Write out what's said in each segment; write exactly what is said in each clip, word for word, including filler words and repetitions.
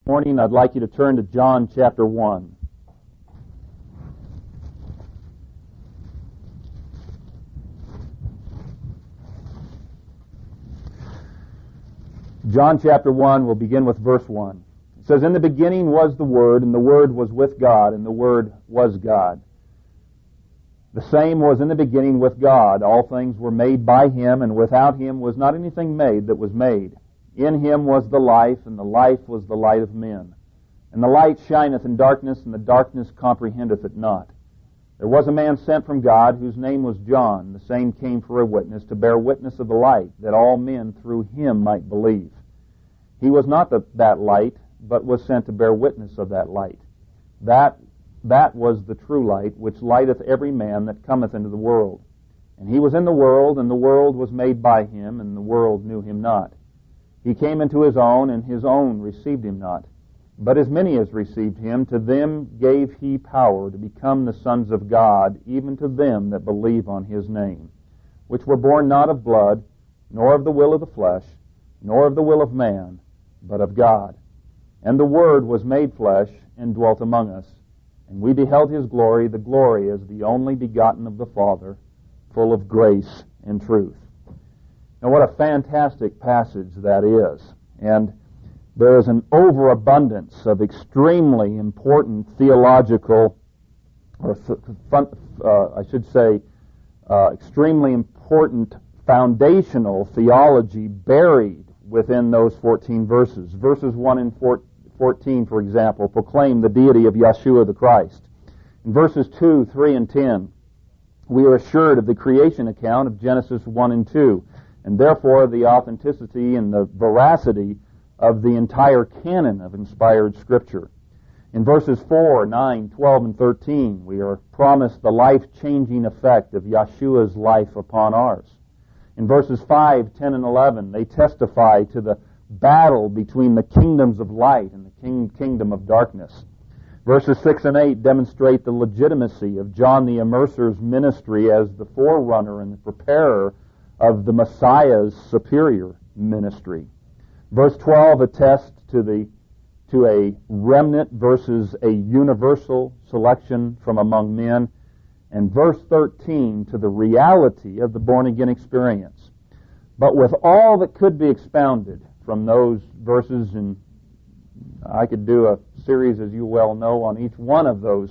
Morning, I'd like you to turn to John chapter one. John chapter one, we'll begin with verse one. It says, "In the beginning was the Word, and the Word was with God, and the Word was God. The same was in the beginning with God. All things were made by Him, and without Him was not anything made that was made. In Him was the life, and the life was the light of men. And the light shineth in darkness, and the darkness comprehendeth it not. There was a man sent from God, whose name was John. The same came for a witness, to bear witness of the light, that all men through him might believe. He was not the, that light, but was sent to bear witness of that light. That, that was the true light, which lighteth every man that cometh into the world. And he was in the world, and the world was made by him, and the world knew him not. He came into his own, and his own received him not. But as many as received him, to them gave he power to become the sons of God, even to them that believe on his name, which were born not of blood, nor of the will of the flesh, nor of the will of man, but of God. And the Word was made flesh, and dwelt among us. And we beheld his glory, the glory as the only begotten of the Father, full of grace and truth." Now, what a fantastic passage that is. And there is an overabundance of extremely important theological, or th- fun, uh, I should say, uh, extremely important foundational theology buried within those fourteen verses. Verses one and fourteen, for example, proclaim the deity of Yeshua the Christ. In verses two, three, and ten, we are assured of the creation account of Genesis one and two, and therefore the authenticity and the veracity of the entire canon of inspired Scripture. In verses four, nine, twelve, and thirteen, we are promised the life-changing effect of Yeshua's life upon ours. In verses five, ten, and eleven, they testify to the battle between the kingdoms of light and the king- kingdom of darkness. Verses six and eight demonstrate the legitimacy of John the Immerser's ministry as the forerunner and the preparer of the Messiah's superior ministry. Verse twelve attests to the to a remnant versus a universal selection from among men, and verse thirteen to the reality of the born-again experience. But with all that could be expounded from those verses, and I could do a series, as you well know, on each one of those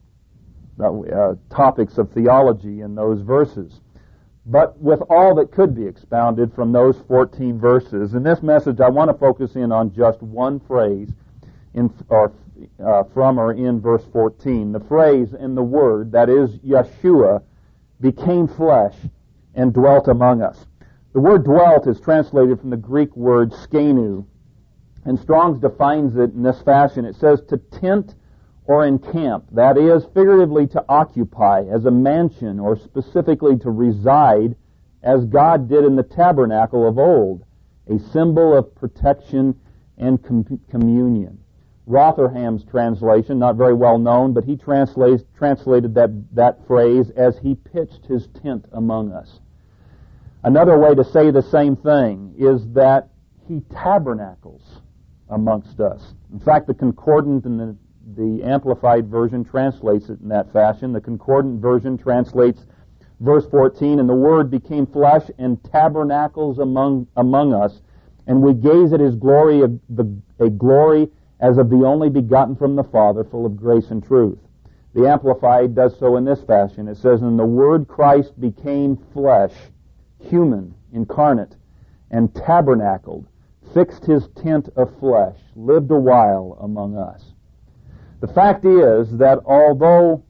uh, topics of theology in those verses. But with all that could be expounded from those fourteen verses, in this message I want to focus in on just one phrase in, or, uh, from or in verse fourteen. The phrase in the Word, that is, Yeshua, became flesh and dwelt among us. The word dwelt is translated from the Greek word skenu, and Strong's defines it in this fashion. It says to tent or encamp, that is, figuratively to occupy as a mansion, or specifically to reside as God did in the tabernacle of old, a symbol of protection and com- communion. Rotherham's translation, not very well known, but he translates, translated that, that phrase as he pitched his tent among us. Another way to say the same thing is that he tabernacles amongst us. In fact, the concordant and the The Amplified Version translates it in that fashion. The Concordant Version translates verse fourteen, "And the Word became flesh and tabernacles among among us, and we gaze at His glory, a, the, a glory as of the only begotten from the Father, full of grace and truth." The Amplified does so in this fashion. It says, "And the Word Christ became flesh, human, incarnate, and tabernacled, fixed His tent of flesh, lived a while among us." The fact is that although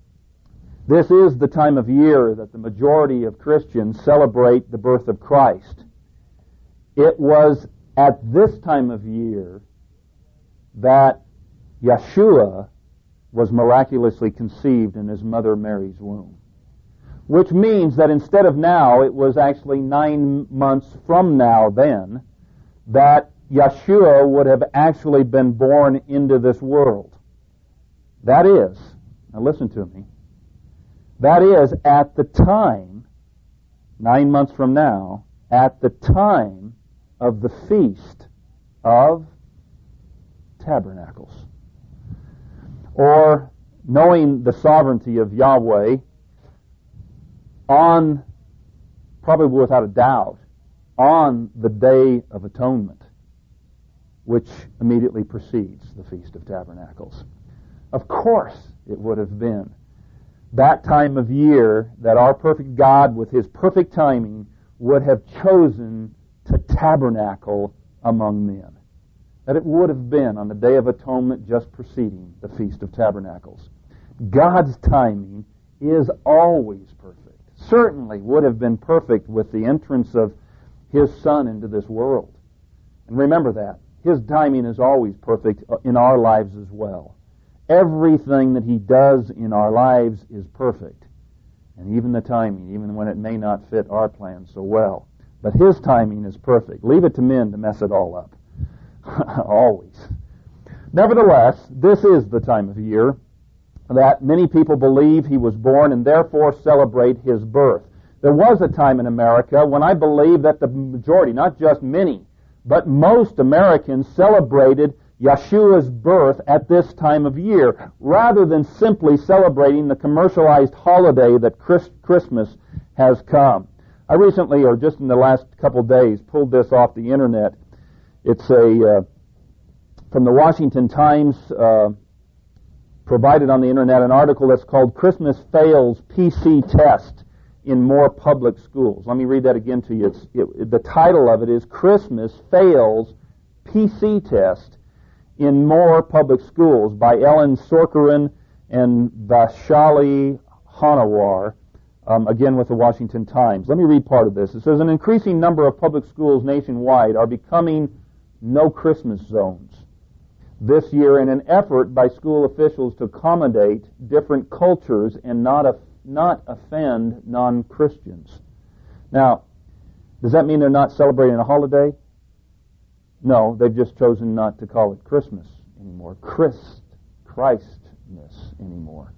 this is the time of year that the majority of Christians celebrate the birth of Christ, it was at this time of year that Yeshua was miraculously conceived in his mother Mary's womb. Which means that instead of now, it was actually nine months from now then, that Yeshua would have actually been born into this world. That is, now listen to me, that is at the time, nine months from now, at the time of the feast of Tabernacles. Or knowing the sovereignty of Yahweh on, probably without a doubt, on the Day of Atonement, which immediately precedes the Feast of Tabernacles. Of course it would have been that time of year that our perfect God, with His perfect timing, would have chosen to tabernacle among men. That it would have been on the Day of Atonement just preceding the Feast of Tabernacles. God's timing is always perfect. Certainly would have been perfect with the entrance of His Son into this world. And remember that. His timing is always perfect in our lives as well. Everything that He does in our lives is perfect. And even the timing, even when it may not fit our plans so well. But His timing is perfect. Leave it to men to mess it all up. Always. Nevertheless, this is the time of year that many people believe He was born and therefore celebrate His birth. There was a time in America when I believe that the majority, not just many, but most Americans celebrated Yeshua's birth at this time of year, rather than simply celebrating the commercialized holiday that Christmas has come. I recently, or just in the last couple of days, pulled this off the internet. It's a uh, from the Washington Times, uh, provided on the internet, an article that's called "Christmas Fails P C Test in More Public Schools." Let me read that again to you. It's, it, the title of it is "Christmas Fails P C Test in More Public Schools" by Ellen Sorkaran and Vashali Hanawar, um, again with the Washington Times. Let me read part of this. It says, an increasing number of public schools nationwide are becoming no Christmas zones this year in an effort by school officials to accommodate different cultures and not, a, not offend non-Christians. Now, does that mean they're not celebrating a holiday? No, they've just chosen not to call it Christmas anymore. Christ, Christmas anymore.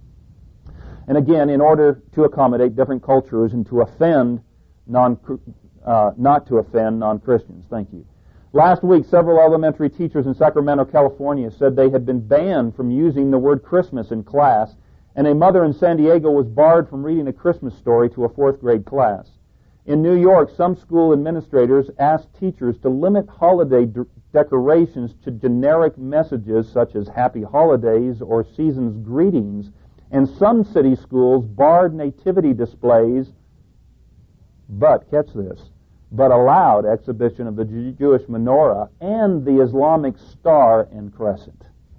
And again, in order to accommodate different cultures and to offend non, uh, not to offend non-Christians. Thank you. Last week, several elementary teachers in Sacramento, California said they had been banned from using the word Christmas in class, and a mother in San Diego was barred from reading a Christmas story to a fourth grade class. In New York, some school administrators asked teachers to limit holiday de- decorations to generic messages such as Happy Holidays or Season's Greetings, and some city schools barred nativity displays, but, catch this, but allowed exhibition of the Jewish menorah and the Islamic star and crescent.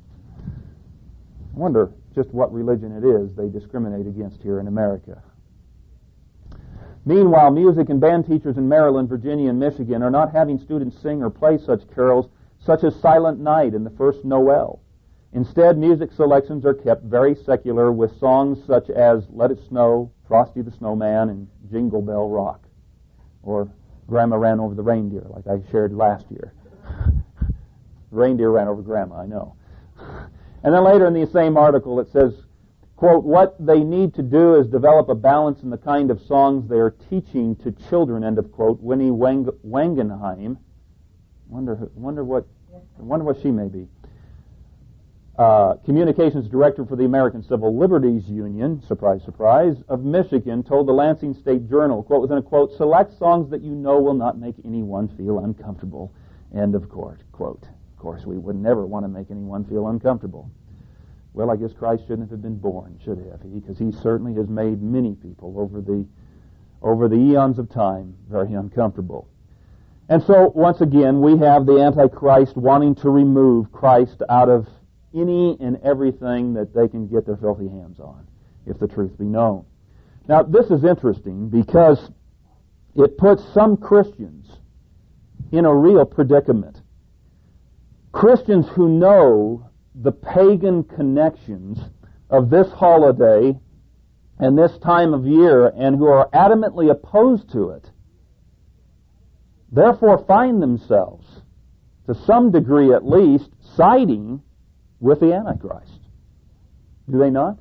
I wonder just what religion it is they discriminate against here in America. Meanwhile, music and band teachers in Maryland, Virginia, and Michigan are not having students sing or play such carols such as Silent Night and the First Noel. Instead, music selections are kept very secular with songs such as Let It Snow, Frosty the Snowman, and Jingle Bell Rock. Or Grandma Ran Over the Reindeer, like I shared last year. Reindeer ran over Grandma, I know. And then later in the same article it says, quote, what they need to do is develop a balance in the kind of songs they are teaching to children, end of quote. Winnie Wang- Wangenheim, wonder, wonder what, wonder what she may be. Uh, communications director for the American Civil Liberties Union, surprise, surprise, of Michigan, told the Lansing State Journal, quote, within a quote, select songs that you know will not make anyone feel uncomfortable, end of quote. Quote. Of course, we would never want to make anyone feel uncomfortable. Well, I guess Christ shouldn't have been born, should have he? Because he certainly has made many people over the over the eons of time very uncomfortable. And so, once again, we have the Antichrist wanting to remove Christ out of any and everything that they can get their filthy hands on, if the truth be known. Now, this is interesting because it puts some Christians in a real predicament. Christians who know the pagan connections of this holiday and this time of year and who are adamantly opposed to it, therefore find themselves, to some degree at least, siding with the Antichrist. Do they not?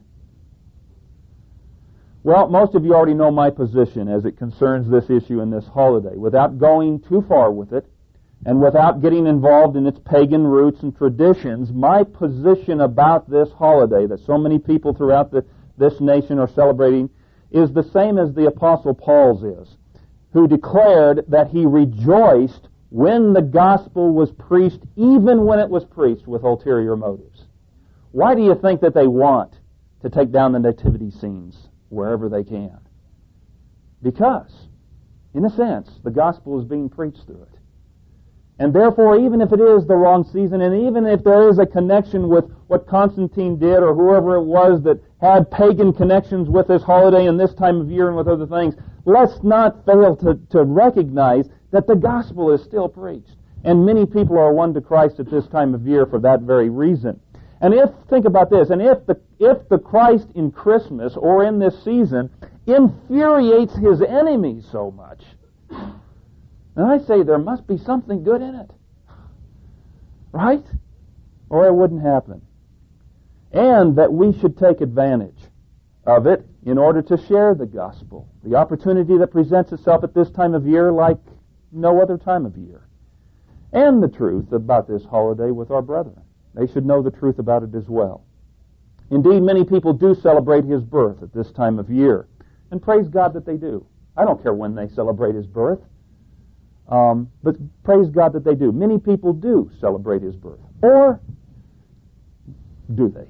Well, most of you already know my position as it concerns this issue and this holiday. Without going too far with it, and without getting involved in its pagan roots and traditions, my position about this holiday that so many people throughout the, this nation are celebrating is the same as the Apostle Paul's is, who declared that he rejoiced when the gospel was preached, even when it was preached with ulterior motives. Why do you think that they want to take down the nativity scenes wherever they can? Because, in a sense, the gospel is being preached through it. And therefore, even if it is the wrong season, and even if there is a connection with what Constantine did or whoever it was that had pagan connections with this holiday and this time of year and with other things, let's not fail to, to recognize that the gospel is still preached. And many people are won to Christ at this time of year for that very reason. And if, think about this, and if the, if the Christ in Christmas or in this season infuriates his enemies so much, and I say there must be something good in it. Right? Or it wouldn't happen. And that we should take advantage of it in order to share the gospel. The opportunity that presents itself at this time of year like no other time of year. And the truth about this holiday with our brethren. They should know the truth about it as well. Indeed, many people do celebrate his birth at this time of year. And praise God that they do. I don't care when they celebrate his birth. Um, but praise God that they do. Many people do celebrate his birth. Or do they?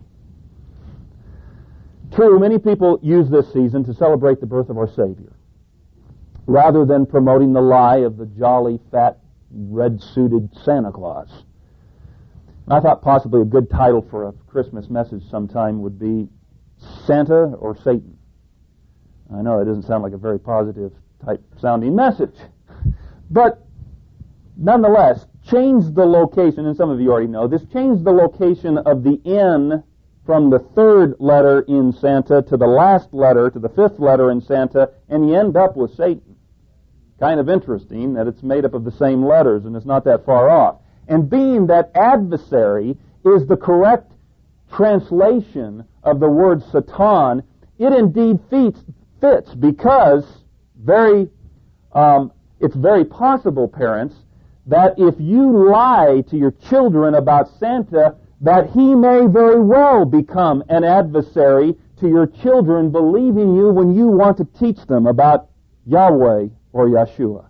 True, many people use this season to celebrate the birth of our Savior, rather than promoting the lie of the jolly, fat, red-suited Santa Claus. I thought possibly a good title for a Christmas message sometime would be Santa or Satan. I know it doesn't sound like a very positive type sounding message. But nonetheless, change the location, and some of you already know this, change the location of the N from the third letter in Santa to the last letter, to the fifth letter in Santa, and you end up with Satan. Kind of interesting that it's made up of the same letters, and it's not that far off. And being that adversary is the correct translation of the word Satan, it indeed fits, fits because very... Um, It's very possible, parents, that if you lie to your children about Santa, that he may very well become an adversary to your children, believing you when you want to teach them about Yahweh or Yeshua.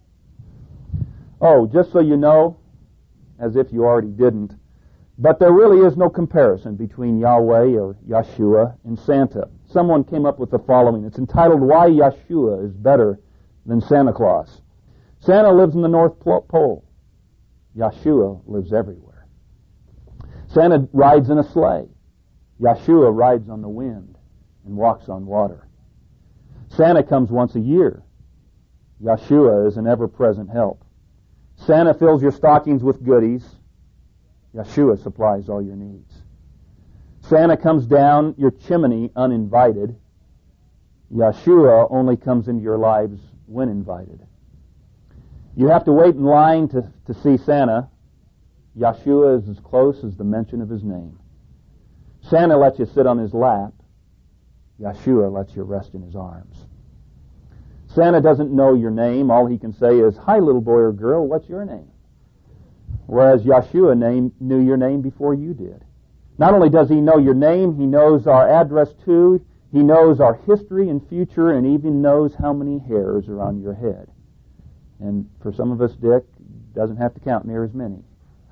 Oh, just so you know, as if you already didn't, but there really is no comparison between Yahweh or Yeshua and Santa. Someone came up with the following. It's entitled, Why Yeshua is Better Than Santa Claus. Santa lives in the North Pole. Yeshua lives everywhere. Santa rides in a sleigh. Yeshua rides on the wind and walks on water. Santa comes once a year. Yeshua is an ever-present help. Santa fills your stockings with goodies. Yeshua supplies all your needs. Santa comes down your chimney uninvited. Yeshua only comes into your lives when invited. You have to wait in line to, to see Santa. Yeshua is as close as the mention of his name. Santa lets you sit on his lap. Yeshua lets you rest in his arms. Santa doesn't know your name. All he can say is, Hi, little boy or girl, what's your name? Whereas Yeshua name, knew your name before you did. Not only does he know your name, he knows our address too. He knows our history and future, and even knows how many hairs are on your head. And for some of us, Dick, doesn't have to count near as many.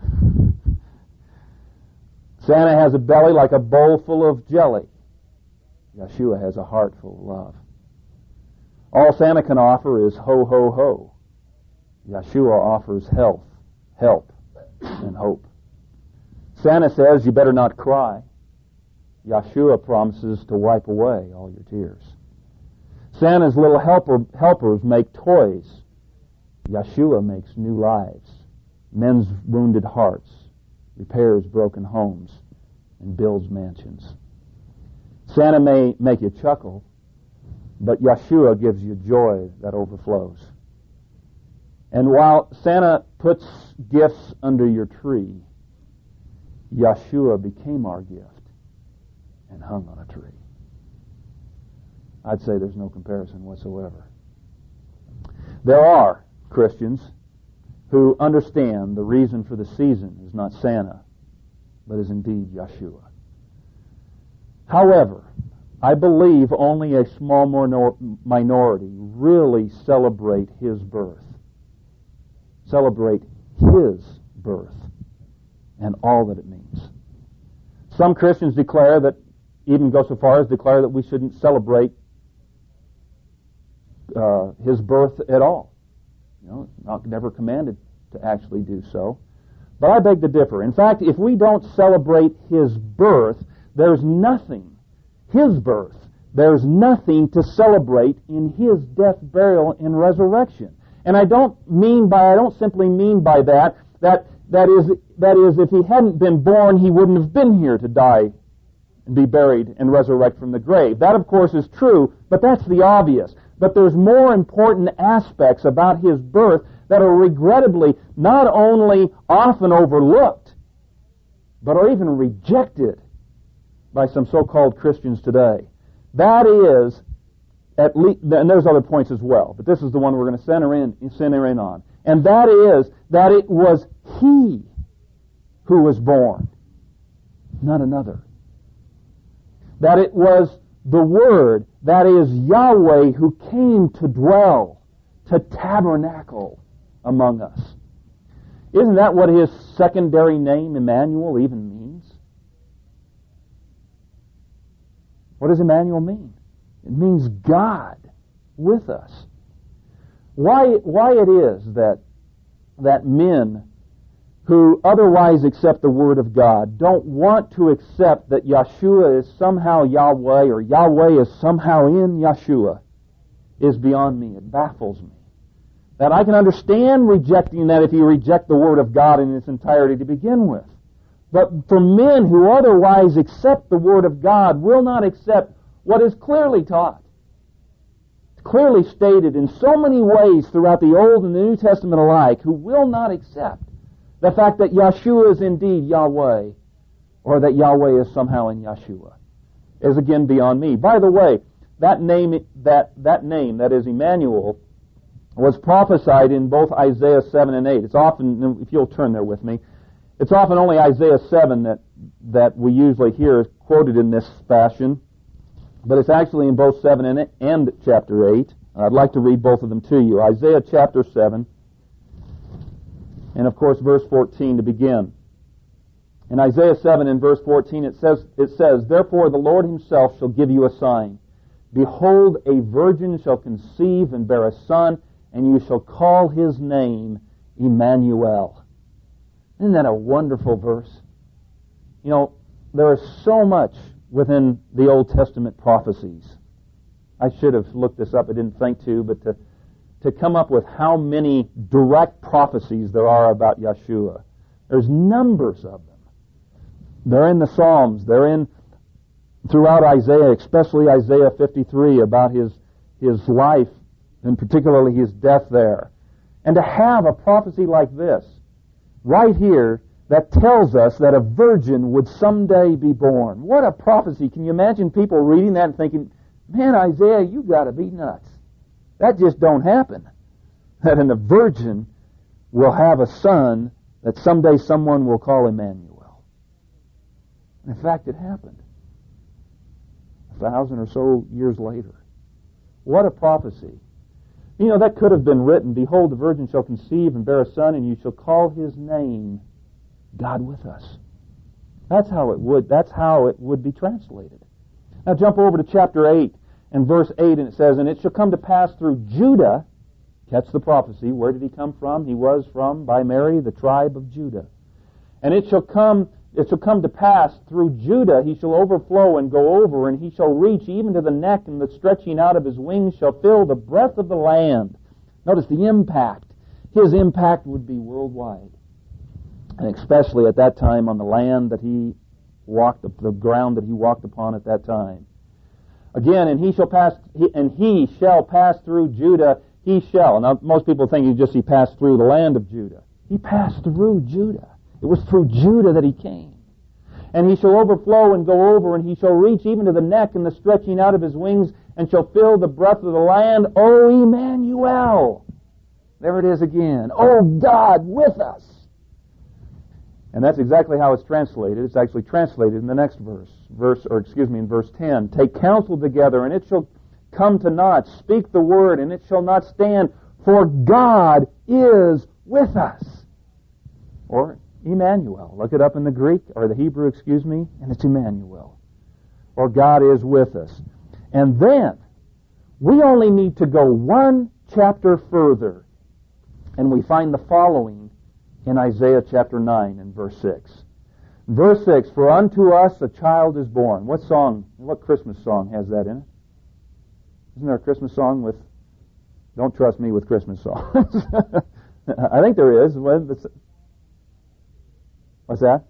Santa has a belly like a bowl full of jelly. Yeshua has a heart full of love. All Santa can offer is ho, ho, ho. Yeshua offers health, help, and hope. Santa says, you better not cry. Yeshua promises to wipe away all your tears. Santa's little helper, helpers make toys. Yeshua makes new lives, mends wounded hearts, repairs broken homes, and builds mansions. Santa may make you chuckle, but Yeshua gives you joy that overflows. And while Santa puts gifts under your tree, Yeshua became our gift and hung on a tree. I'd say there's no comparison whatsoever. There are Christians who understand the reason for the season is not Santa, but is indeed Yeshua. However, I believe only a small minor- minority really celebrate His birth. Celebrate His birth and all that it means. Some Christians declare that, even go so far as declare that we shouldn't celebrate uh, His birth at all. You know, not never commanded to actually do so. But I beg to differ. In fact, if we don't celebrate His birth, there's nothing, His birth, there's nothing to celebrate in His death, burial, and resurrection. And I don't mean by, I don't simply mean by that, that, that is, that is, if He hadn't been born, He wouldn't have been here to die and be buried and resurrect from the grave. That, of course, is true, but that's the obvious. But there's more important aspects about His birth that are regrettably not only often overlooked, but are even rejected by some so-called Christians today. That is, at least, and there's other points as well, but this is the one we're going to center in, center in on. And that is that it was He who was born, not another. That it was the Word, that is Yahweh, who came to dwell, to tabernacle among us. Isn't that what His secondary name, Emmanuel, even means? What does Emmanuel mean? It means God with us. Why, why it is that, that men who otherwise accept the Word of God don't want to accept that Yeshua is somehow Yahweh or Yahweh is somehow in Yeshua is beyond me. It baffles me. That I can understand rejecting that if you reject the Word of God in its entirety to begin with. But for men who otherwise accept the Word of God will not accept what is clearly taught, clearly stated in so many ways throughout the Old and the New Testament alike, who will not accept the fact that Yeshua is indeed Yahweh, or that Yahweh is somehow in Yeshua, is again beyond me. By the way, that name, that, that name, that is Emmanuel, was prophesied in both Isaiah seven and eight. It's often, if you'll turn there with me, it's often only Isaiah seven that, that we usually hear quoted in this fashion, but it's actually in both seven and, and chapter eight. I'd like to read both of them to you. Isaiah chapter seven, and of course verse fourteen to begin. In Isaiah seven and verse fourteen it says, it says, "Therefore the Lord Himself shall give you a sign. Behold, a virgin shall conceive and bear a son, and you shall call His name Emmanuel." Isn't that a wonderful verse? You know, there is so much within the Old Testament prophecies. I should have looked this up, I didn't think to, but to, to come up with how many direct prophecies there are about Yeshua. There's numbers of them. They're in the Psalms, they're in throughout Isaiah, especially Isaiah fifty-three, about his, his life, and particularly his death there. And to have a prophecy like this, right here, that tells us that a virgin would someday be born. What a prophecy. Can you imagine people reading that and thinking, man, Isaiah, you got to be nuts. That just don't happen. That a virgin will have a son that someday someone will call Emmanuel. In fact, it happened. A thousand or so years later. What a prophecy. You know, that could have been written, "Behold, the virgin shall conceive and bear a son, and you shall call His name God with us." That's how it would, that's how it would be translated. Now jump over to chapter eight and verse eight, and it says, "And it shall come to pass through Judah," catch the prophecy, where did he come from? He was from, by Mary, the tribe of Judah. "And it shall come, it shall come to pass through Judah, he shall overflow and go over, and he shall reach even to the neck, and the stretching out of his wings shall fill the breadth of the land." Notice the impact. His impact would be worldwide. And especially at that time on the land that he walked, the ground that he walked upon at that time. Again, and he shall pass, and he shall pass through Judah, he shall. Now, most people think he just he passed through the land of Judah. He passed through Judah. It was through Judah that he came. "And he shall overflow and go over, and he shall reach even to the neck and the stretching out of his wings, and shall fill the breadth of the land." O Emmanuel! There it is again. Oh, God with us. And that's exactly how it's translated. It's actually translated in the next verse. Verse, or excuse me, in verse ten. Take counsel together, and it shall come to naught. Speak the word, and it shall not stand. For God is with us. Or Emmanuel. Look it up in the Greek, or the Hebrew, excuse me, and it's Emmanuel. Or God is with us. And then, we only need to go one chapter further, and we find the following in Isaiah chapter nine and verse six. Verse six, for unto us a child is born. What song, what Christmas song has that in it? Isn't there a Christmas song with, don't trust me with Christmas songs? I think there is. What's that?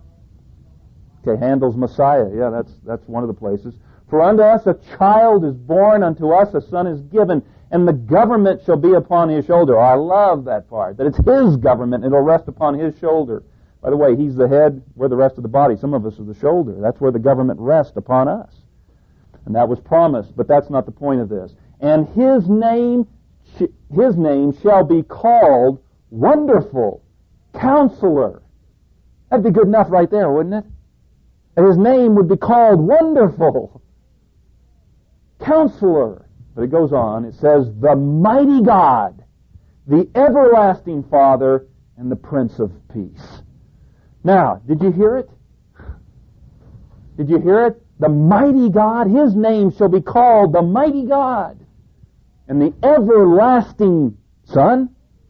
Okay, Handel's Messiah. Yeah, that's that's one of the places. For unto us a child is born, unto us a son is given, and the government shall be upon his shoulder. Oh, I love that part, that it's his government, and it'll rest upon his shoulder. By the way, he's the head, we're the rest of the body. Some of us are the shoulder. That's where the government rests upon us. And that was promised, but that's not the point of this. And his name, his name shall be called Wonderful Counselor. That'd be good enough right there, wouldn't it? And his name would be called Wonderful Counselor. But it goes on, it says, the mighty God, the everlasting Father, and the Prince of Peace. Now, did you hear it? Did you hear it? The mighty God, his name shall be called the mighty God. And the everlasting Son?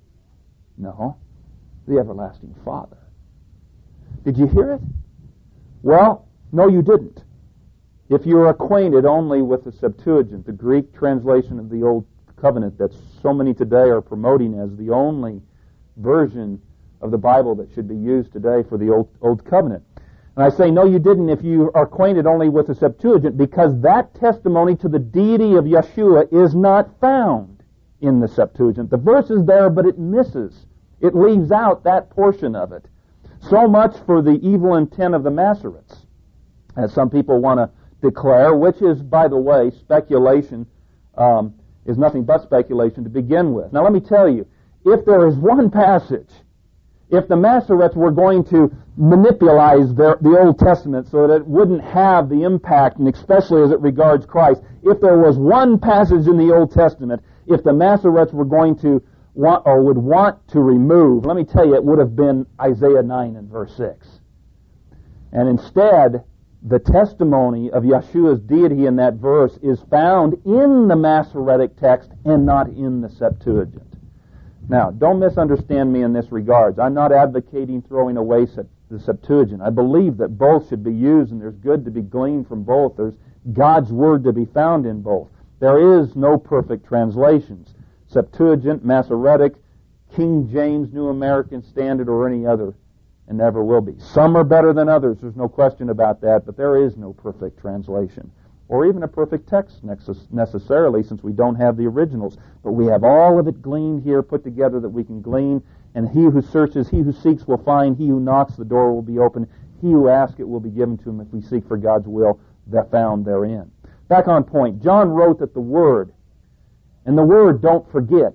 No, the everlasting Father. Did you hear it? Well, no, you didn't. If you're acquainted only with the Septuagint, the Greek translation of the Old Covenant that so many today are promoting as the only version of the Bible that should be used today for the Old, Old Covenant. And I say, no, you didn't if you are acquainted only with the Septuagint, because that testimony to the deity of Yeshua is not found in the Septuagint. The verse is there, but it misses. It leaves out that portion of it. So much for the evil intent of the Masoretes, as some people want to declare, which is, by the way, speculation, um, is nothing but speculation to begin with. Now let me tell you, if there is one passage, if the Masoretes were going to manipulate their, the Old Testament so that it wouldn't have the impact, and especially as it regards Christ, if there was one passage in the Old Testament, if the Masoretes were going to want or would want to remove, let me tell you, it would have been Isaiah nine and verse six. And instead, the testimony of Yeshua's deity in that verse is found in the Masoretic text and not in the Septuagint. Now, don't misunderstand me in this regard. I'm not advocating throwing away the Septuagint. I believe that both should be used, and there's good to be gleaned from both. There's God's Word to be found in both. There is no perfect translations. Septuagint, Masoretic, King James, New American Standard, or any other, and never will be. Some are better than others, there's no question about that, but there is no perfect translation, or even a perfect text necessarily, since we don't have the originals. But we have all of it gleaned here, put together, that we can glean, and he who searches, he who seeks will find, he who knocks, the door will be open, he who asks, it will be given to him if we seek for God's will that found therein. Back on point, John wrote that the Word, and the Word, don't forget,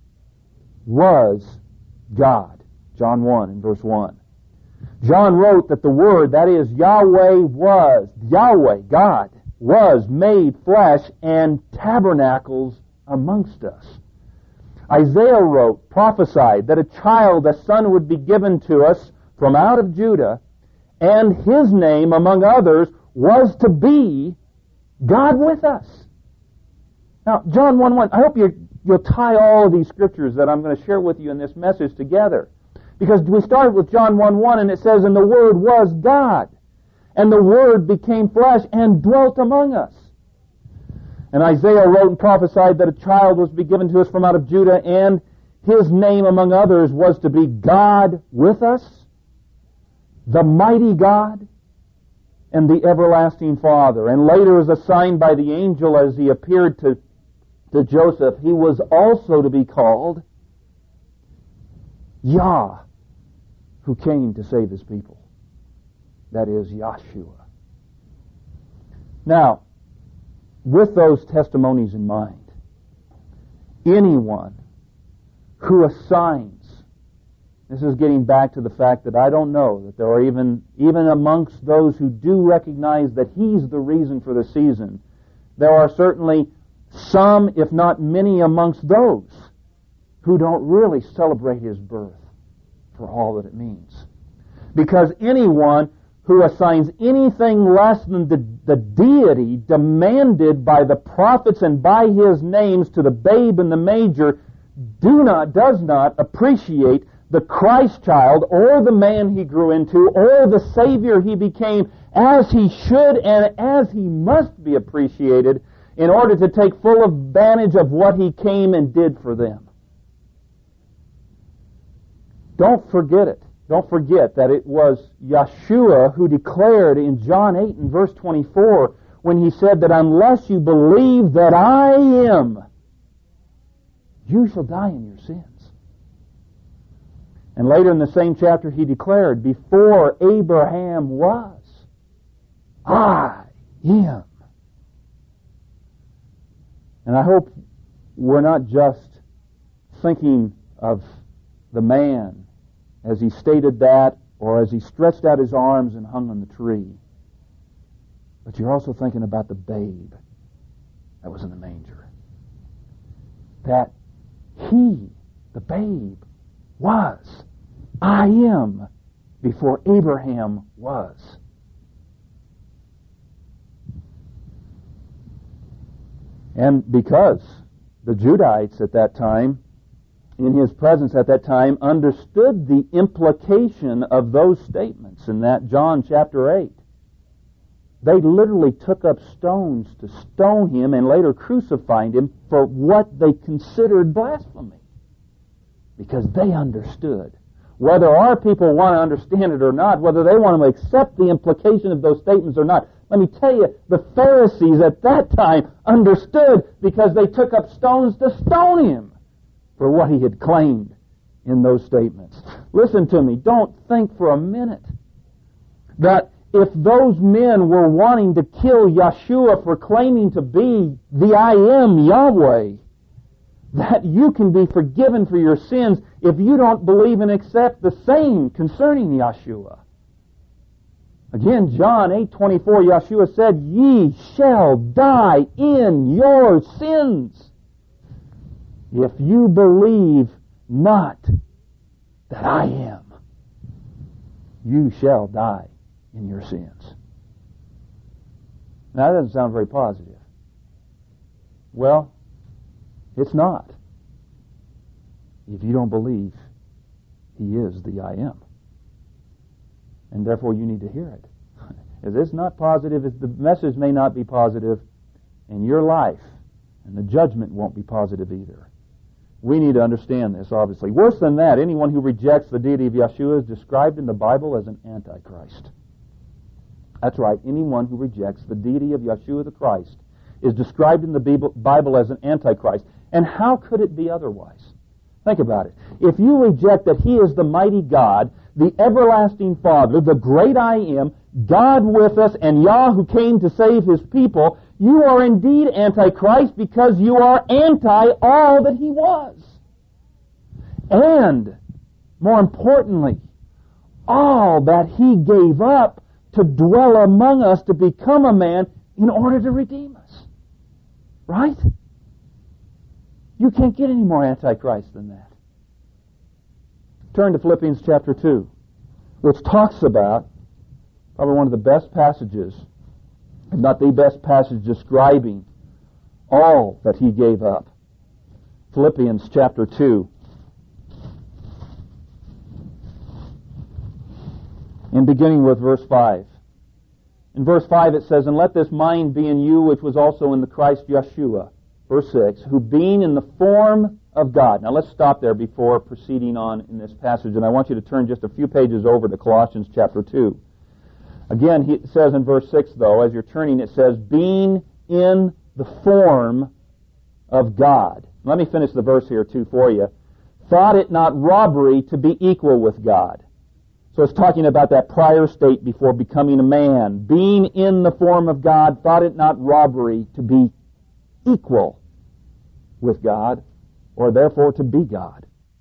was God. John one and verse one. John wrote that the Word, that is, Yahweh was, Yahweh, God, was made flesh and tabernacles amongst us. Isaiah wrote, prophesied, that a child, a son, would be given to us from out of Judah, and his name, among others, was to be God with us. Now, John one one, I hope you, you'll tie all of these scriptures that I'm going to share with you in this message together. Because we started with John one one, and it says, and the Word was God, and the Word became flesh and dwelt among us. And Isaiah wrote and prophesied that a child was to be given to us from out of Judah, and his name, among others, was to be God with us, the mighty God, and the everlasting Father. And later, as assigned by the angel as he appeared to, to Joseph, he was also to be called Yah, who came to save his people. That is Yahshua. Now, with those testimonies in mind, anyone who assigns. This is getting back to the fact that I don't know that there are even, even amongst those who do recognize that He's the reason for the season, there are certainly some, if not many, amongst those who don't really celebrate His birth for all that it means. Because anyone who assigns anything less than the, the deity demanded by the prophets and by His names to the babe in the manger do not, does not appreciate the Christ child or the man He grew into or the Savior He became as He should and as He must be appreciated in order to take full advantage of what He came and did for them. Don't forget it. Don't forget that it was Yeshua who declared in John eight and verse twenty-four when He said that unless you believe that I am, you shall die in your sins. And later in the same chapter He declared, before Abraham was, I am. And I hope we're not just thinking of the man as he stated that, or as he stretched out his arms and hung on the tree. But you're also thinking about the babe that was in the manger. That he, the babe, was, I am, before Abraham was. And because the Judahites at that time, in His presence at that time, understood the implication of those statements in that John chapter eight. They literally took up stones to stone Him and later crucified Him for what they considered blasphemy. Because they understood. Whether our people want to understand it or not, whether they want to accept the implication of those statements or not, let me tell you, the Pharisees at that time understood because they took up stones to stone Him for what He had claimed in those statements. Listen to me. Don't think for a minute that if those men were wanting to kill Yeshua for claiming to be the I Am Yahweh, that you can be forgiven for your sins if you don't believe and accept the same concerning Yeshua. Again, John eight twenty-four, Yeshua said, ye shall die in your sins if you believe not that I am. You shall die in your sins. Now, that doesn't sound very positive. Well, it's not. If you don't believe He is the I Am. And therefore you need to hear it. If it's not positive, if the message may not be positive, and your life and the judgment won't be positive either. We need to understand this, obviously. Worse than that, anyone who rejects the deity of Yeshua is described in the Bible as an antichrist. That's right, anyone who rejects the deity of Yeshua the Christ is described in the Bible as an antichrist. And how could it be otherwise? Think about it. If you reject that He is the mighty God, the everlasting Father, the great I Am, God with us, and Yah who came to save His people, you are indeed antichrist because you are anti all that He was. And, more importantly, all that He gave up to dwell among us, to become a man in order to redeem us. Right? You can't get any more antichrist than that. Turn to Philippians chapter two, which talks about probably one of the best passages, if not the best passage describing all that He gave up. Philippians chapter two. And beginning with verse five. In verse five it says, and let this mind be in you which was also in the Christ Yeshua. Verse six, who being in the form of God. Now let's stop there before proceeding on in this passage, and I want you to turn just a few pages over to Colossians chapter two. Again, he says in verse six, though, as you're turning, it says, being in the form of God. Let me finish the verse here, too, for you. Thought it not robbery to be equal with God. So it's talking about that prior state before becoming a man. Being in the form of God, thought it not robbery to be equal with God, or therefore to be God.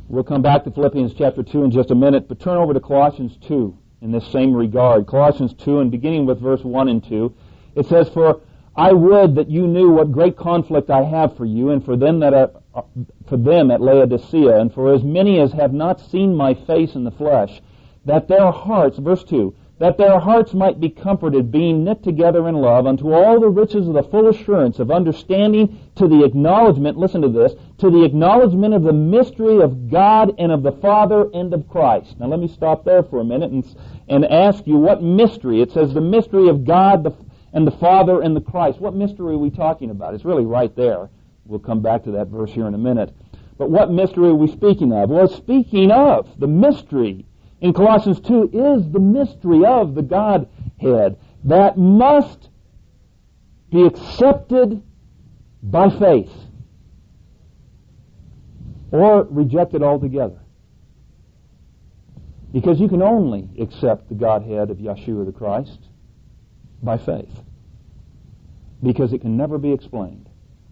We'll come back to Philippians chapter two in just a minute, but turn over to Colossians two in this same regard. Colossians two, and beginning with verse one and two, it says, "For I would that you knew what great conflict I have for you, and for them that are, for them at Laodicea, and for as many as have not seen my face in the flesh, that their hearts," verse two, "that their hearts might be comforted, being knit together in love, unto all the riches of the full assurance of understanding, to the acknowledgement," listen to this, "to the acknowledgement of the mystery of God and of the Father and of Christ." Now let me stop there for a minute and, and ask you, what mystery? It says the mystery of God the, and the Father and the Christ. What mystery are we talking about? It's really right there. We'll come back to that verse here in a minute. But what mystery are we speaking of? Well, speaking of the mystery in Colossians two is the mystery of the Godhead that must be accepted by faith or rejected altogether. Because you can only accept the Godhead of Yeshua the Christ by faith. Because it can never be explained.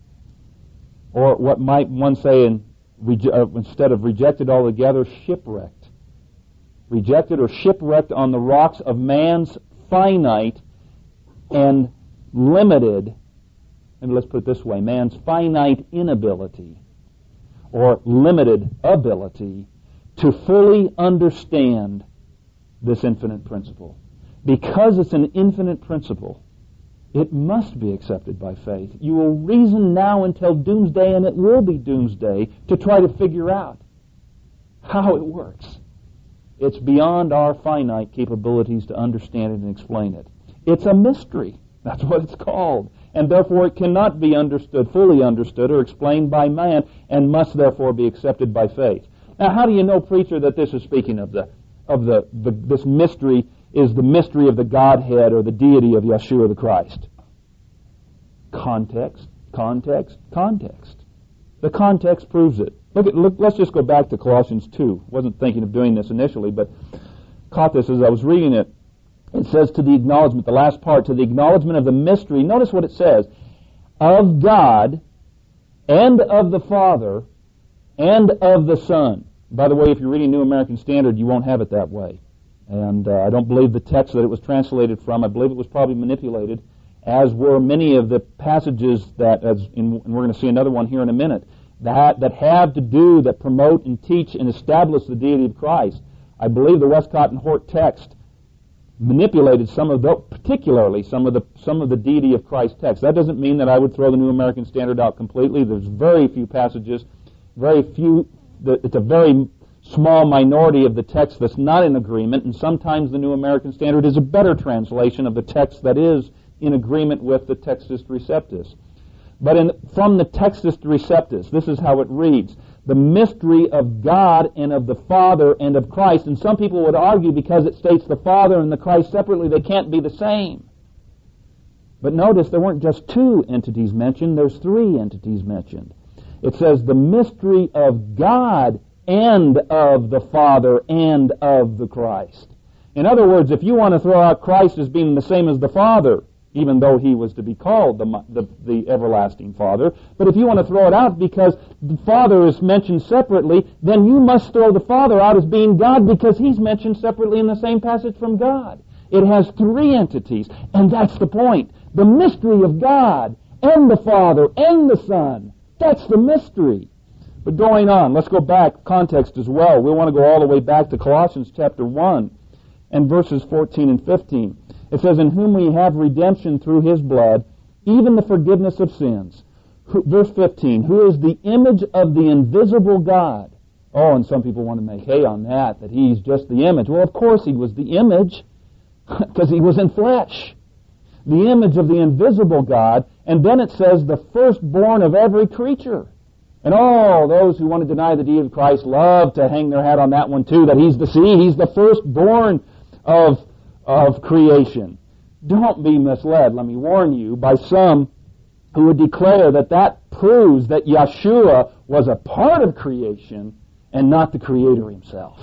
Or what might one say in, uh, instead of rejected altogether, shipwrecked. Rejected or shipwrecked on the rocks of man's finite and limited, and let's put it this way, man's finite inability or limited ability to fully understand this infinite principle. Because it's an infinite principle, it must be accepted by faith. You will reason now until doomsday, and it will be doomsday, to try to figure out how it works. It's beyond our finite capabilities to understand it and explain it. It's a mystery. That's what it's called. And therefore it cannot be understood, fully understood or explained by man, and must therefore be accepted by faith. Now, how do you know, preacher, that this is speaking of the of the, the this mystery is the mystery of the Godhead or the deity of Yeshua the Christ? Context, context, context. The context proves it. Look at look. Let's just go back to Colossians two. Wasn't thinking of doing this initially, but caught this as I was reading it. It says to the acknowledgement, the last part, to the acknowledgement of the mystery. Notice what it says: of God and of the Father and of the Son. By the way, if you're reading New American Standard, you won't have it that way. And uh, I don't believe the text that it was translated from. I believe it was probably manipulated, as were many of the passages that, as in, and we're going to see another one here in a minute, that that have to do, that promote and teach and establish the deity of Christ. I believe the Westcott and Hort text manipulated some of the, particularly some of the some of the deity of Christ text. That doesn't mean that I would throw the New American Standard out completely. There's very few passages, very few. It's a very small minority of the text that's not in agreement, and sometimes the New American Standard is a better translation of the text that is in agreement with the Textus Receptus. But in, from the Textus Receptus, this is how it reads: the mystery of God and of the Father and of Christ. And some people would argue because it states the Father and the Christ separately, they can't be the same. But notice there weren't just two entities mentioned, there's three entities mentioned. It says the mystery of God and of the Father and of the Christ. In other words, if you want to throw out Christ as being the same as the Father, even though he was to be called the, the, the everlasting Father, but if you want to throw it out because the Father is mentioned separately, then you must throw the Father out as being God because he's mentioned separately in the same passage from God. It has three entities, and that's the point. The mystery of God and the Father and the Son. That's the mystery. But going on, let's go back, context as well. We want to go all the way back to Colossians chapter one and verses fourteen and fifteen. It says, in whom we have redemption through his blood, even the forgiveness of sins. Who, verse fifteen, who is the image of the invisible God. Oh, and some people want to make hay on that, that he's just the image. Well, of course he was the image, because he was in flesh. The image of the invisible God, and then it says the firstborn of every creature. And all those who want to deny the deity of Christ love to hang their hat on that one too, that he's the seed, he's the firstborn of of creation. Don't be misled, let me warn you, by some who would declare that that proves that Yeshua was a part of creation and not the Creator himself.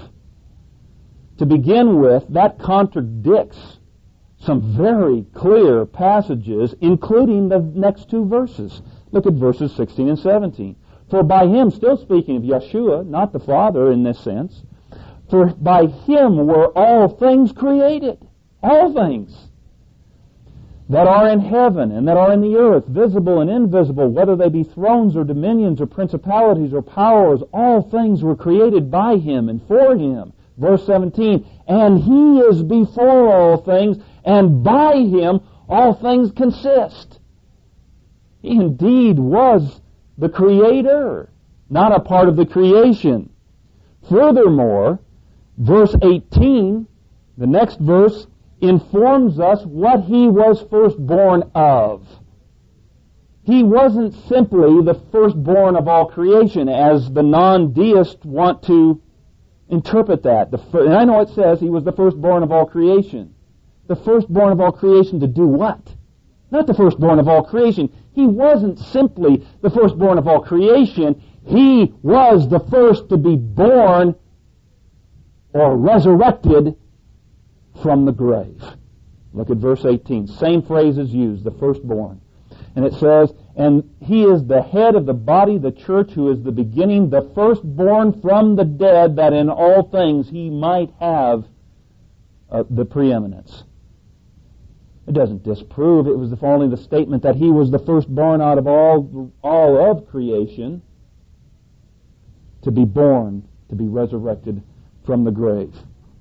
To begin with, that contradicts some very clear passages, including the next two verses. Look at verses sixteen and seventeen. For by him, still speaking of Yeshua, not the Father in this sense, for by him were all things created. All things that are in heaven and that are in the earth, visible and invisible, whether they be thrones or dominions or principalities or powers, all things were created by him and for him. Verse seventeen, and he is before all things, and by him all things consist. He indeed was the Creator, not a part of the creation. Furthermore, verse eighteen, the next verse, informs us what he was firstborn of. He wasn't simply the firstborn of all creation, as the non-deists want to interpret that. The fir- and I know it says he was the firstborn of all creation. The firstborn of all creation to do what? Not the firstborn of all creation. He wasn't simply the firstborn of all creation. He was the first to be born or resurrected from the grave. Look at verse eighteen. Same phrase is used, the firstborn. And it says, and he is the head of the body, the church, who is the beginning, the firstborn from the dead, that in all things he might have uh, the preeminence. It doesn't disprove. It was only the statement that he was the firstborn out of all, all of creation to be born, to be resurrected from the grave.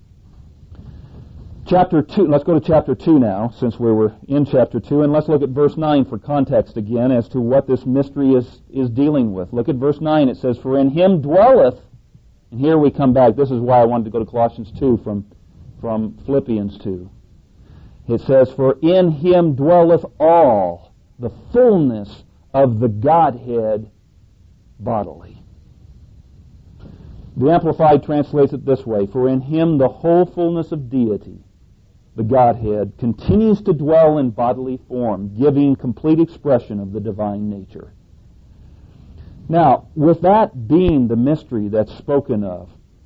Chapter two, let's go to chapter two now, since we were in chapter two, and let's look at verse nine for context again as to what this mystery is, is dealing with. Look at verse nine. It says, for in him dwelleth, and here we come back. This is why I wanted to go to Colossians two from, from Philippians two. It says, for in him dwelleth all the fullness of the Godhead bodily. The Amplified translates it this way, for in him the whole fullness of deity, the Godhead, continues to dwell in bodily form, giving complete expression of the divine nature. Now, with that being the mystery that's spoken of,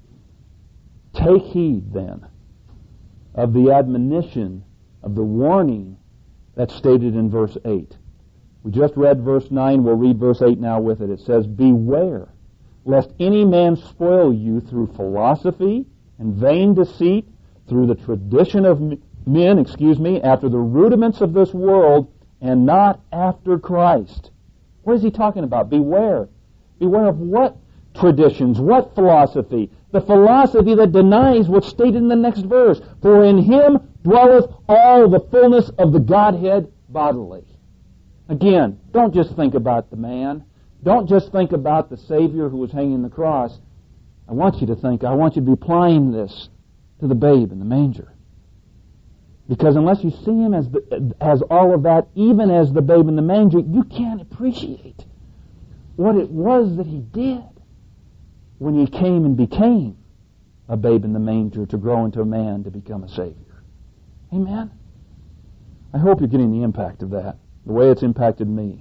take heed then of the admonition, of the warning that's stated in verse eight. We just read verse nine, we'll read verse eight now with it. It says, beware, lest any man spoil you through philosophy and vain deceit, through the tradition of men, excuse me, after the rudiments of this world, and not after Christ. What is he talking about? Beware. Beware of what traditions, what philosophy? The philosophy that denies what's stated in the next verse. For in him dwelleth all the fullness of the Godhead bodily. Again, don't just think about the man. Don't just think about the Savior who was hanging on the cross. I want you to think, I want you to be applying this to the babe in the manger. Because unless you see him as the, as all of that, even as the babe in the manger, you can't appreciate what it was that he did when he came and became a babe in the manger to grow into a man to become a Savior. Amen? I hope you're getting the impact of that, the way it's impacted me.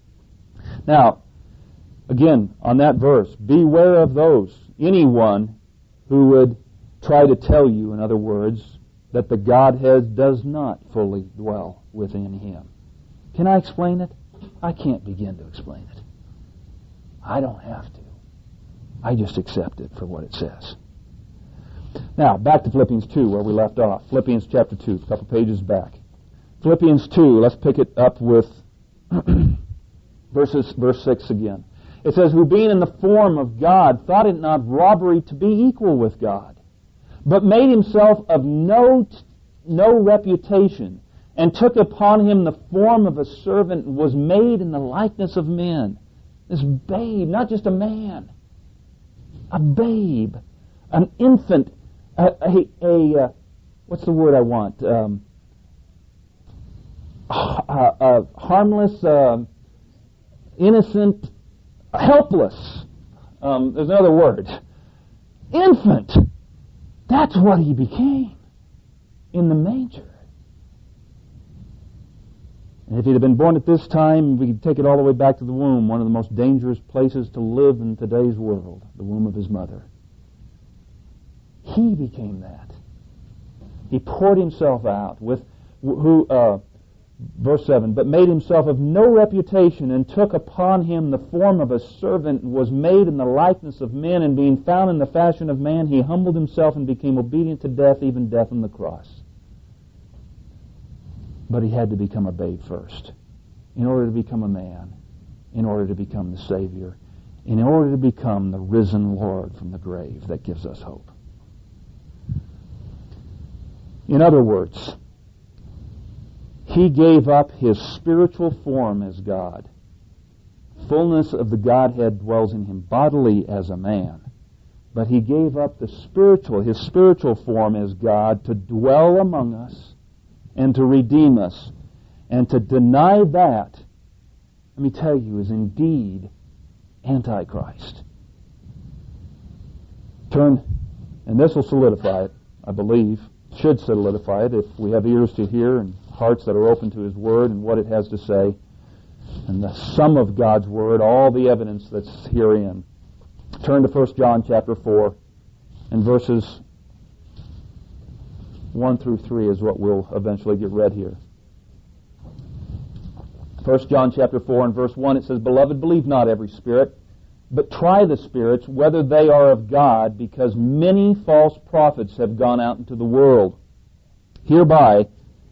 Now, again, on that verse, beware of those, anyone who would try to tell you, in other words, that the Godhead does not fully dwell within him. Can I explain it? I can't begin to explain it. I don't have to. I just accept it for what it says. Now, back to Philippians two, where we left off. Philippians chapter two, a couple pages back. Philippians two, let's pick it up with verses, verse six again. It says, who being in the form of God, thought it not robbery to be equal with God, but made himself of no, no reputation, and took upon him the form of a servant, and was made in the likeness of men. This babe, not just a man, a babe, an infant, a, a, a uh, what's the word I want? Um, a, a harmless, uh, innocent, helpless. Um, there's another word. Infant. That's what he became in the manger. And if he'd have been born at this time, we could take it all the way back to the womb, one of the most dangerous places to live in today's world, the womb of his mother. He became that. He poured himself out with who uh, Verse seven, but made himself of no reputation, and took upon him the form of a servant, and was made in the likeness of men, and being found in the fashion of man, he humbled himself and became obedient to death, even death on the cross. But he had to become a babe first, in order to become a man, in order to become the Savior, in order to become the risen Lord from the grave that gives us hope. In other words, he gave up his spiritual form as God. Fullness of the Godhead dwells in him bodily as a man. But he gave up the spiritual, his spiritual form as God to dwell among us and to redeem us. And to deny that, let me tell you, is indeed Antichrist. Turn, and this will solidify it, I believe, should solidify it if we have ears to hear and hearts that are open to His Word and what it has to say, and the sum of God's Word, all the evidence that's herein. Turn to First John chapter four, and verses one through three is what we'll eventually get read here. First John chapter four and verse one, it says, Beloved, believe not every spirit, but try the spirits, whether they are of God, because many false prophets have gone out into the world. Hereby,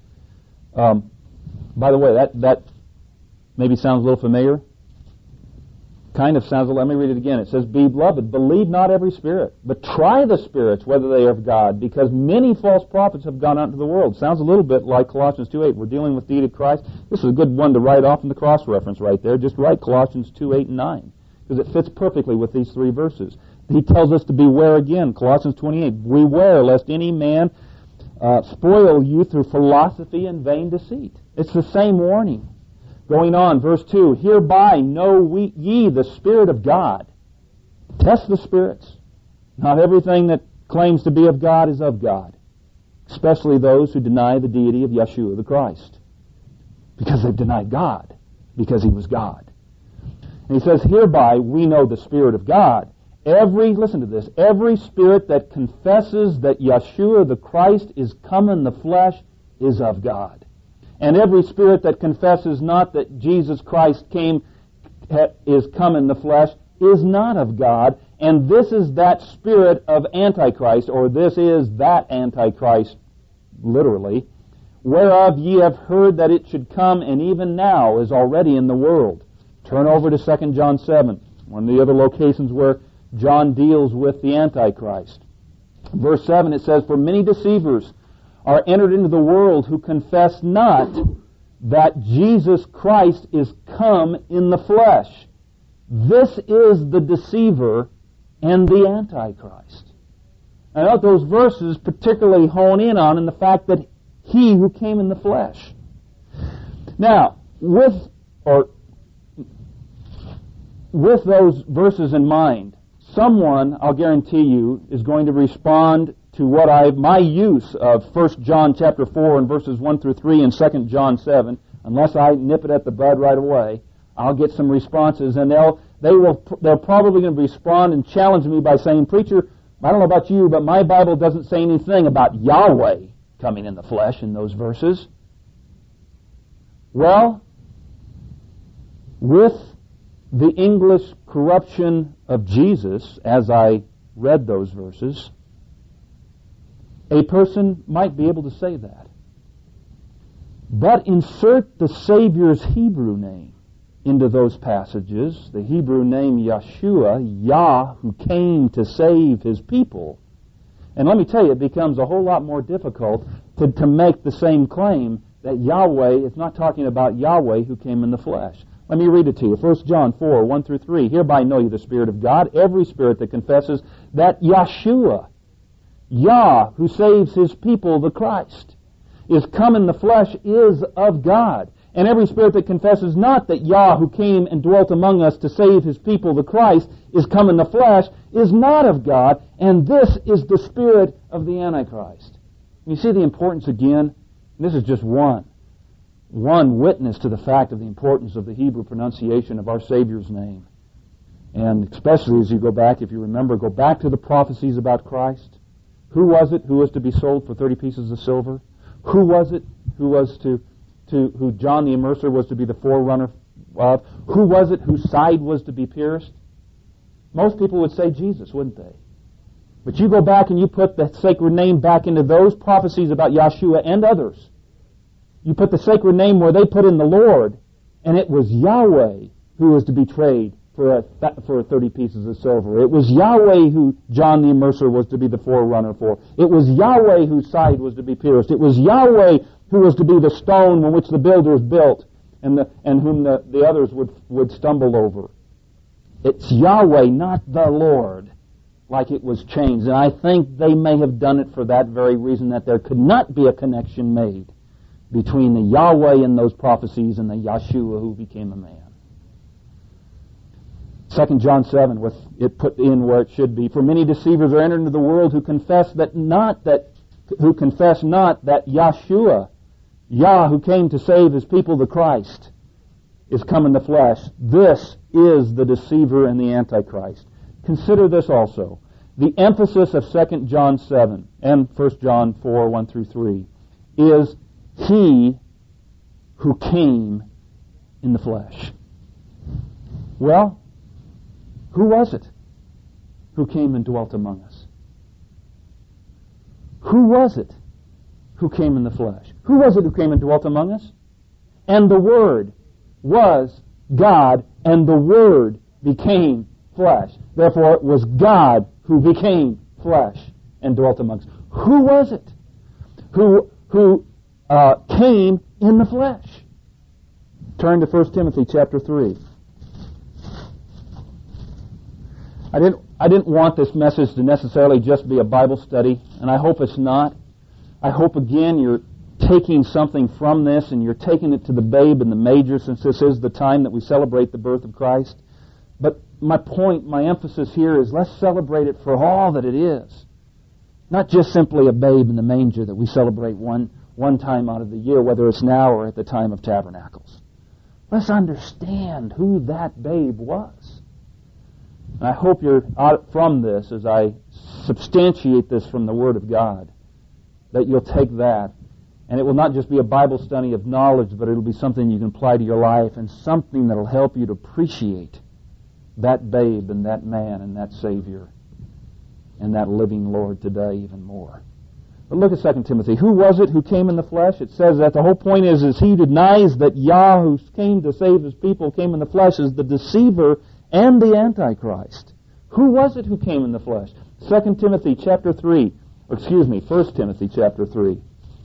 Um, by the way, that, that maybe sounds a little familiar. Kind of sounds, let me read it again. It says, Beloved, believe not every spirit, but try the spirits whether they are of God, because many false prophets have gone out into the world. Sounds a little bit like Colossians two eight. We're dealing with the deed of Christ. This is a good one to write off in the cross-reference right there. Just write Colossians two eight and nine, because it fits perfectly with these three verses. He tells us to beware again, Colossians twenty-eight, Beware lest any man Uh, spoil you through philosophy and vain deceit. It's the same warning. Going on, verse two, Hereby know we, ye the Spirit of God. Test the spirits. Not everything that claims to be of God is of God, especially those who deny the deity of Yeshua the Christ, because they've denied God, because He was God. And he says, Hereby we know the Spirit of God. Every, listen to this, every spirit that confesses that Yeshua the Christ is come in the flesh is of God. And every spirit that confesses not that Jesus Christ came, is come in the flesh, is not of God. And this is that spirit of Antichrist, or this is that Antichrist, literally, whereof ye have heard that it should come, and even now is already in the world. Turn over to Second John seven, one of the other locations where John deals with the Antichrist. Verse seven, it says, For many deceivers are entered into the world who confess not that Jesus Christ is come in the flesh. This is the deceiver and the Antichrist. I know those verses particularly hone in on in the fact that he who came in the flesh. Now, with or with those verses in mind, someone, I'll guarantee you, is going to respond to what I my use of First John chapter four and verses one through three and Second John seven. Unless I nip it at the bud right away, I'll get some responses, and they'll they will they're probably going to respond and challenge me by saying, "Preacher, I don't know about you, but my Bible doesn't say anything about Yahweh coming in the flesh in those verses." Well, with the English corruption of Jesus, as I read those verses, a person might be able to say that. But insert the Savior's Hebrew name into those passages, the Hebrew name Yeshua, Yah, who came to save His people. And let me tell you, it becomes a whole lot more difficult to, to make the same claim that Yahweh is not talking about Yahweh who came in the flesh. Let me read it to you. First John four, one through three. Hereby know you the Spirit of God. Every spirit that confesses that Yeshua, Yah, who saves His people, the Christ, is come in the flesh, is of God. And every spirit that confesses not that Yah, who came and dwelt among us to save His people, the Christ, is come in the flesh, is not of God. And this is the spirit of the Antichrist. You see the importance again? This is just one. One witness to the fact of the importance of the Hebrew pronunciation of our Savior's name. And especially as you go back, if you remember, go back to the prophecies about Christ. Who was it who was to be sold for thirty pieces of silver? Who was it who was to to who John the Immerser was to be the forerunner of? Who was it whose side was to be pierced? Most people would say Jesus, wouldn't they? But you go back and you put the sacred name back into those prophecies about Yeshua and others. You put the sacred name where they put in the Lord, and it was Yahweh who was to be betrayed for a, for thirty pieces of silver. It was Yahweh who John the Immerser was to be the forerunner for. It was Yahweh whose side was to be pierced. It was Yahweh who was to be the stone on which the builders built and the, and whom the, the others would, would stumble over. It's Yahweh, not the Lord, like it was changed. And I think they may have done it for that very reason, that there could not be a connection made between the Yahweh in those prophecies and the Yeshua who became a man. Second John seven, with it put in where it should be. For many deceivers are entered into the world who confess that not that who confess not that Yeshua, Yah, who came to save his people, the Christ, is come in the flesh. This is the deceiver and the Antichrist. Consider this also. The emphasis of Second John seven and First John four, one through three is he who came in the flesh. Well, who was it who came and dwelt among us? Who was it who came in the flesh? Who was it who came and dwelt among us? And the Word was God, and the Word became flesh. Therefore, it was God who became flesh and dwelt amongst us. Who was it who who uh, came in the flesh? Turn to First Timothy chapter three. I didn't I didn't want this message to necessarily just be a Bible study, and I hope it's not. I hope again you're taking something from this and you're taking it to the babe and the major, since this is the time that we celebrate the birth of Christ. But my point, my emphasis here is let's celebrate it for all that it is. Not just simply a babe in the manger that we celebrate one, one time out of the year, whether it's now or at the time of tabernacles. Let's understand who that babe was. And I hope you're out from this, as I substantiate this from the Word of God, that you'll take that. And it will not just be a Bible study of knowledge, but it'll be something you can apply to your life and something that'll help you to appreciate that babe and that man and that Savior and that living Lord today even more. But look at Second Timothy. Who was it who came in the flesh? It says that the whole point is, is he denies that Yah, who came to save his people, came in the flesh, is the deceiver and the Antichrist. Who was it who came in the flesh? Second Timothy chapter three, or excuse me, First Timothy chapter three,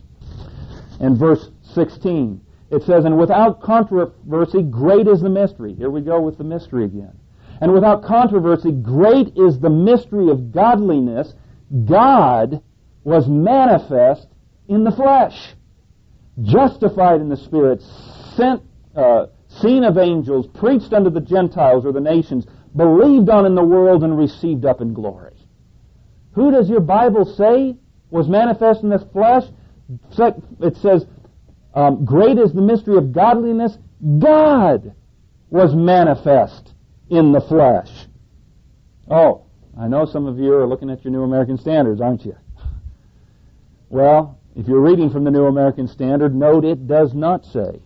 and verse sixteen. It says, and without controversy, great is the mystery. Here we go with the mystery again. And without controversy, great is the mystery of godliness. God was manifest in the flesh, justified in the Spirit, sent, uh, seen of angels, preached unto the Gentiles or the nations, believed on in the world, and received up in glory. Who does your Bible say was manifest in this flesh? It says, um, great is the mystery of godliness. God was manifest in the flesh. Oh, I know some of you are looking at your New American Standards, aren't you? Well, if you're reading from the New American Standard, note it does not say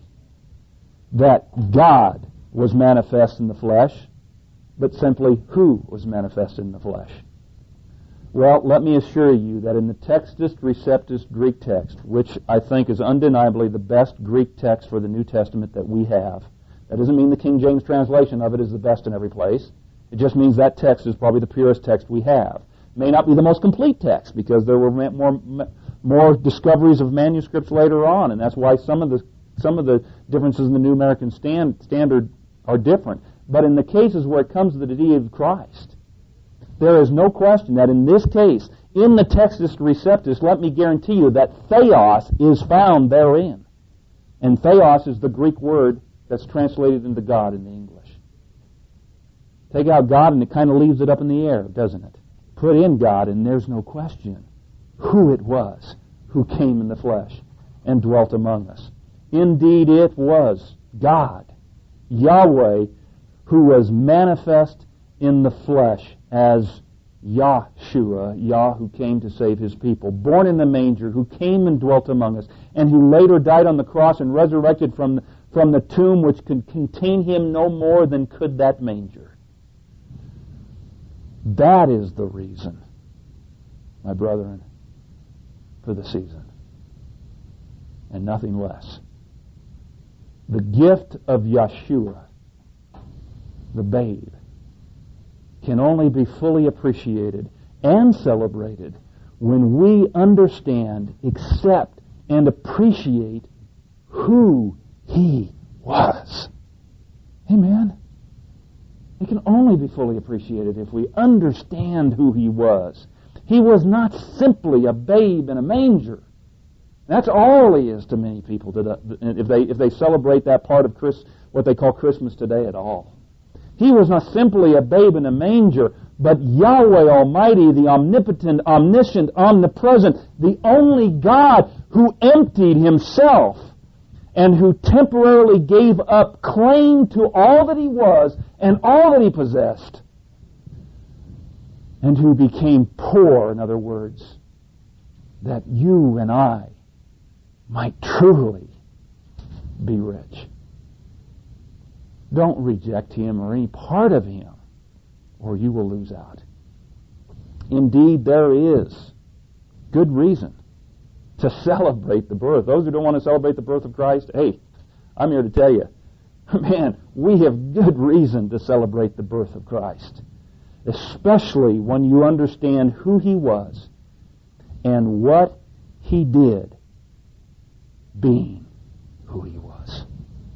that God was manifest in the flesh, but simply who was manifest in the flesh. Well, let me assure you that in the Textus Receptus Greek text, which I think is undeniably the best Greek text for the New Testament that we have, that doesn't mean the King James translation of it is the best in every place. It just means that text is probably the purest text we have. It may not be the most complete text, because there were more more discoveries of manuscripts later on, and that's why some of the some of the differences in the New American stand, Standard are different. But in the cases where it comes to the deity of Christ, there is no question that in this case, in the Textus Receptus, let me guarantee you that theos is found therein. And theos is the Greek word that's translated into God in the English. Take out God and it kind of leaves it up in the air, doesn't it? Put in God and there's no question who it was who came in the flesh and dwelt among us. Indeed, it was God, Yahweh, who was manifest in the flesh as Yahshua. Yeshua, Yah who came to save His people, born in the manger, who came and dwelt among us, and who later died on the cross and resurrected from, from the tomb which could contain Him no more than could that manger. That is the reason, my brethren, for the season, and nothing less. The gift of Yeshua, the babe, can only be fully appreciated and celebrated when we understand, accept, and appreciate who He was. Amen. It can only be fully appreciated if we understand who He was. He was not simply a babe in a manger. That's all He is to many people today, if they if they celebrate that part of Chris, what they call Christmas today at all. He was not simply a babe in a manger, but Yahweh Almighty, the omnipotent, omniscient, omnipresent, the only God who emptied Himself and who temporarily gave up claim to all that He was and all that He possessed, and who became poor, in other words, that you and I might truly be rich. Don't reject Him or any part of Him, or you will lose out. Indeed, there is good reason to celebrate the birth. Those who don't want to celebrate the birth of Christ, hey, I'm here to tell you, man, we have good reason to celebrate the birth of Christ, especially when you understand who He was and what He did, being who He was.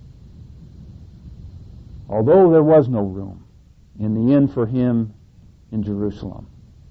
Although there was no room in the inn for Him in Jerusalem,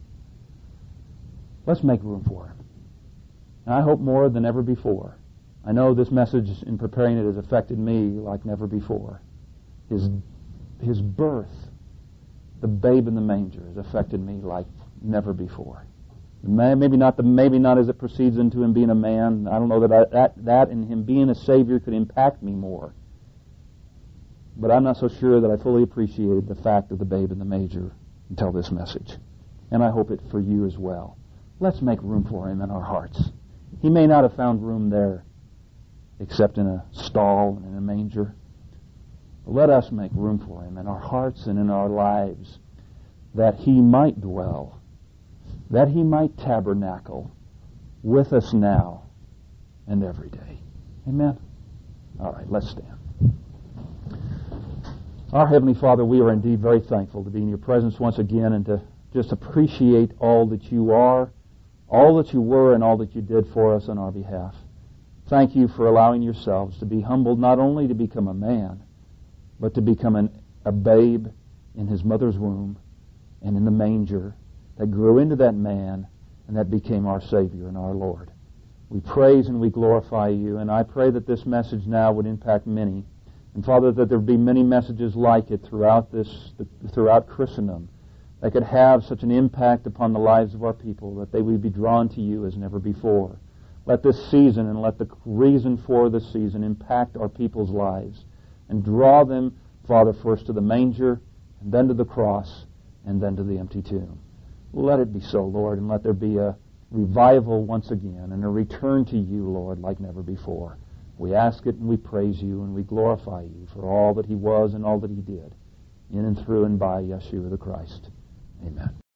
let's make room for Him. And I hope more than ever before. I know this message, in preparing it, has affected me like never before. His, his birth, the babe in the manger, has affected me like never before. Maybe not the maybe not as it proceeds into Him being a man. I don't know that I, that that and Him being a Savior could impact me more. But I'm not so sure that I fully appreciated the fact of the babe in the manger until this message. And I hope it for you as well. Let's make room for Him in our hearts. He may not have found room there except in a stall and in a manger. But let us make room for Him in our hearts and in our lives, that He might dwell, that He might tabernacle with us now and every day. Amen? All right, let's stand. Our Heavenly Father, we are indeed very thankful to be in Your presence once again and to just appreciate all that You are, all that You were, and all that You did for us on our behalf. Thank You for allowing Yourselves to be humbled, not only to become a man, but to become an, a babe in His mother's womb and in the manger that grew into that man and that became our Savior and our Lord. We praise and we glorify You, and I pray that this message now would impact many. And Father, that there be many messages like it throughout this, throughout Christendom, that could have such an impact upon the lives of our people, that they would be drawn to You as never before. Let this season and let the reason for this season impact our people's lives and draw them, Father, first to the manger, and then to the cross, and then to the empty tomb. Let it be so, Lord, and let there be a revival once again and a return to You, Lord, like never before. We ask it and we praise You and we glorify You for all that He was and all that He did, in and through and by Yeshua the Christ. Amen.